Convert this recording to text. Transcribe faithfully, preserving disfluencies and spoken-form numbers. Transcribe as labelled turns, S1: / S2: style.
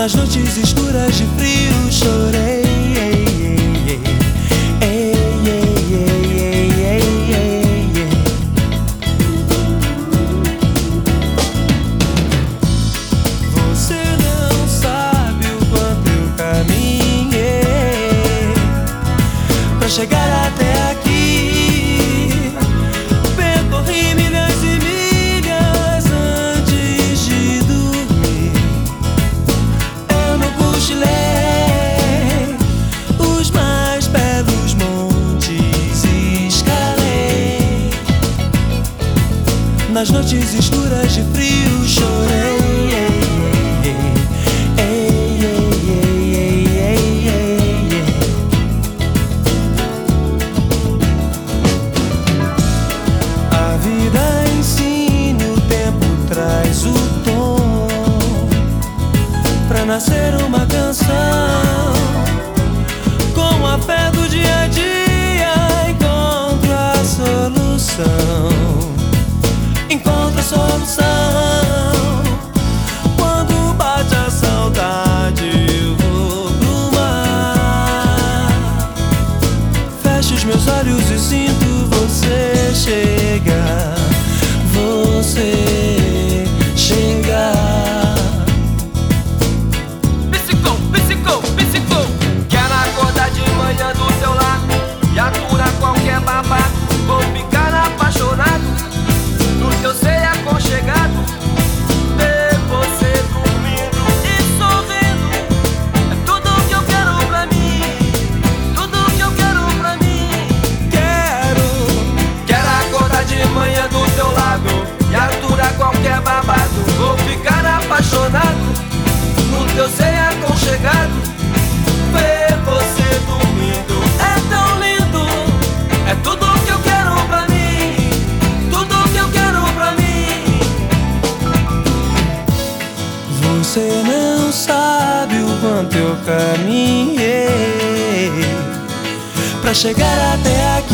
S1: Nas noites escuras de frio chorei. Você não sabe o quanto eu caminhei pra chegar até aqui. Percorri milhas e milhas antes de dormir. Eu não cochilei, os mais belos montes escalei. Nas noites escuras de frio chorei. A vida ensina, o tempo traz o tom pra nascer uma canção. Com a fé do dia a dia encontro a solução. Encontro a solução. Quando bate a saudade eu vou pro mar. Fecho os meus olhos e sinto você chegar. Você chegar.
S2: Psicou, psicou, psicou. Quero acordar de manhã do teu lado e aturar qualquer babado. Vou ficar apaixonado no teu ser aconchegado. Ver você dormindo e sorrindo é tudo que eu quero pra mim. Tudo que eu quero pra mim.
S1: Quero,
S2: Quero acordar de manhã do teu lado e aturar qualquer babado. Vou ficar apaixonado no teu ser aconchegado. Ver você dormindo
S1: é tão lindo.
S2: é tudo que eu quero pra mim. Tudo que eu quero pra mim.
S1: Você não sabe o quanto eu caminhei pra chegar até aqui.